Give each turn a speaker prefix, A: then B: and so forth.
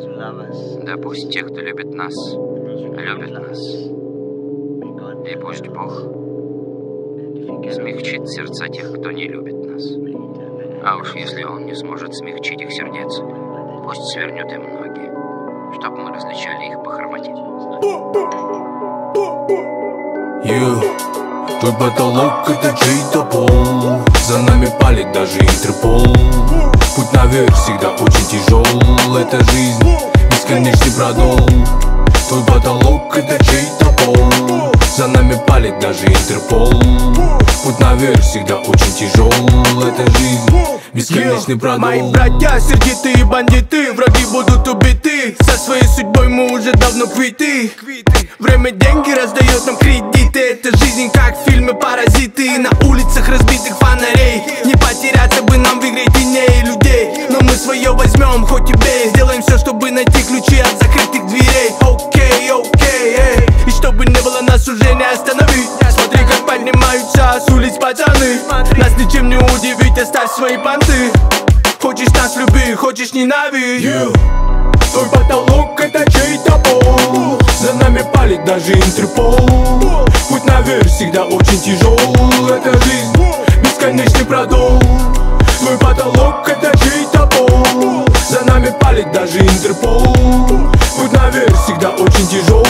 A: Да пусть те, кто любит нас, любят нас. И пусть Бог смягчит сердца тех, кто не любит нас. А уж если Он не сможет смягчить их сердец, пусть свернет им ноги, чтоб мы различали их по хромоте.
B: Твой потолок — это чей-то пол. За нами палит даже Интерпол. Путь наверх всегда очень тяжел. Это жизнь, бесконечный продол. Твой потолок — это чей-то пол. За нами палит даже Интерпол. Путь наверх всегда очень тяжел. Это жизнь, бесконечный продол.
C: Мои братья сердитые бандиты, враги будут убиты. Со своей судьбой мы уже давно квиты. Время деньги раздает нам кредиты. Это жизнь как в фильме «Паразиты». На улицах разбитых фонарей. Не потеряться бы нам в игре теней людей. Но мы свое возьмем, хоть и бей. Сделаем все, чтобы найти ключи от закрытых дверей. Окей, эй. И чтобы не было, нас уже не остановить. Смотри, как поднимаются с улиц пацаны. Нас ничем не удивить, оставь свои понты. Хочешь нас люби, хочешь ненавидь.
B: Твой потолок — это чей-то пол. За нами палит даже Интерпол. Путь наверх всегда очень тяжел. Это жизнь, бесконечный продол. Твой потолок — это чей-то пол. За нами палит даже Интерпол. Путь наверх всегда очень тяжел.